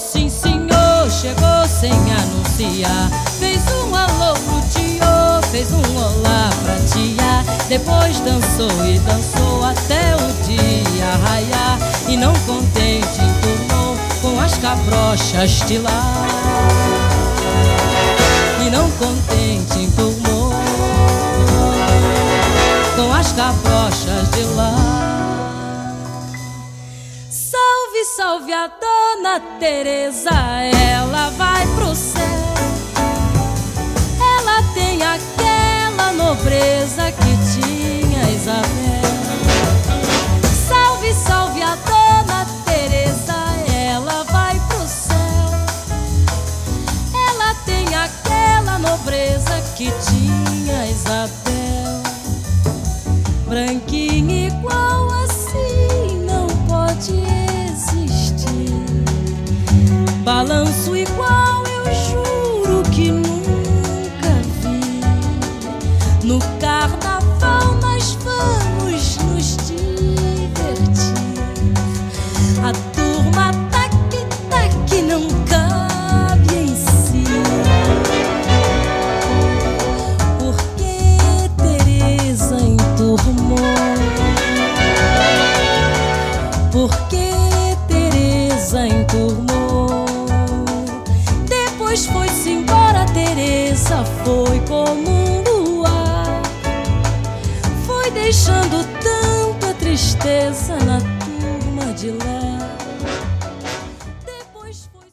sim senhor, chegou sem anunciar. Fez um alô pro tio, fez um olá pra tia. Depois dançou e dançou até o dia raiar. E não contente entornou com as cabrochas de lá. E não contente entornou com as cabrochas de lá. Salve, salve a Dona Teresa, ela vai pro céu. Ela tem aquela nobreza que tinha Isabel. Salve, salve a Dona Teresa, ela vai pro céu. Ela tem aquela nobreza que tinha Isabel. Branquinha igual assim não pode existir. Balanço igual eu juro que nunca vi. No carnaval nós vamos nos divertir. A turma tac-tac não cabe em si. Porque Teresa enturmou. Porque Teresa enturmou. Depois foi-se embora Teresa, foi como um luar. Foi deixando tanta tristeza na turma de lá.